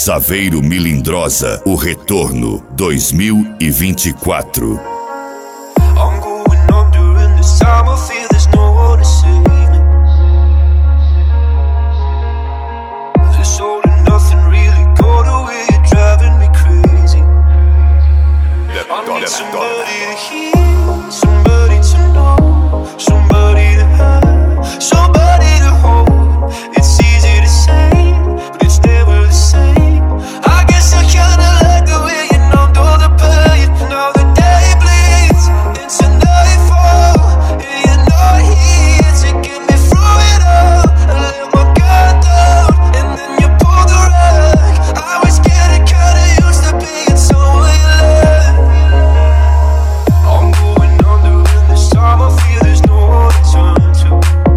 Saveiro Milindrosa, o retorno 2024. I'm going under and this time I feel there's no one to save me. This all and nothing really got away, you're driving me crazy. I need somebody to hear, somebody to know, somebody to have, somebody to hold. It's easy to say, but it's never the same. I guess I kinda like the way you numbed all the pain. Now the day bleeds into nightfall, and you're not here to get me through it all. I let my guard down, and then you pulled the rug. I was getting kinda used to being someone you love. I'm going under and this time I feel there's no one to turn to.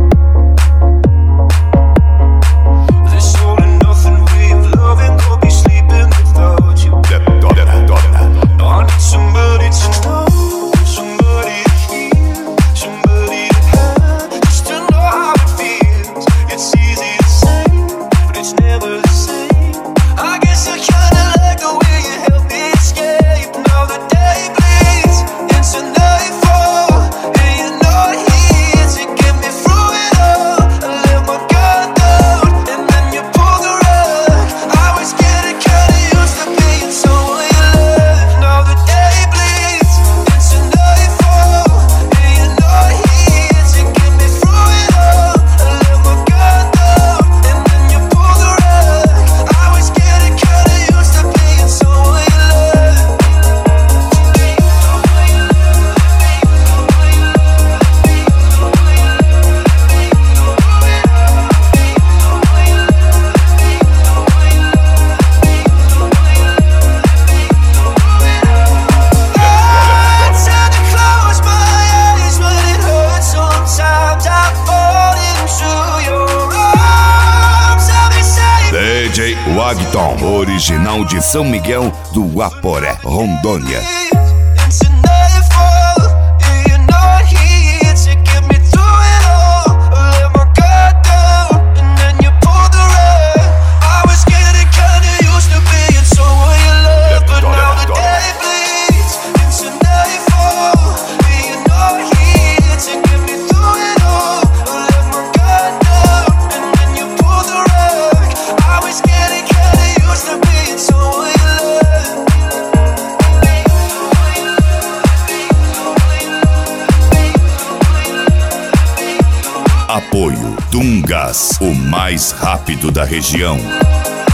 This all and nothing way of loving, got me sleeping without you. I need somebody to know, somebody to hear, somebody to have, just to know how it feels. It's easy to say, but it's never the same. I guess I kinda like the way you help me escape. Now the day bleeds into nightfall, and you're not here to get me through it all. I let my guard down, and then you pull the rug. I was getting kinda used to being someone you love. Now the day bleeds into nightfall, and you're not here to get me through it all. I let my guard down, and then you pull the rug. I was getting kinda used to being someone you love. I tend to close my eyes when it hurts. Sometimes I fall into your arms. I'll be safe. DJ Wagton, original de São Miguel do Guaporé, Rondônia. Into nightfall, and you're not here to get me through it all. I let my guard down, and then you pulled the rug. I was getting kinda used to being someone you love, but now the day bleeds into nightfall, and you're not here to get me through it all. I let my guard down, and then you pulled the rug. I was getting kinda used to being someone you love. Apoio Tungas, o mais rápido da região.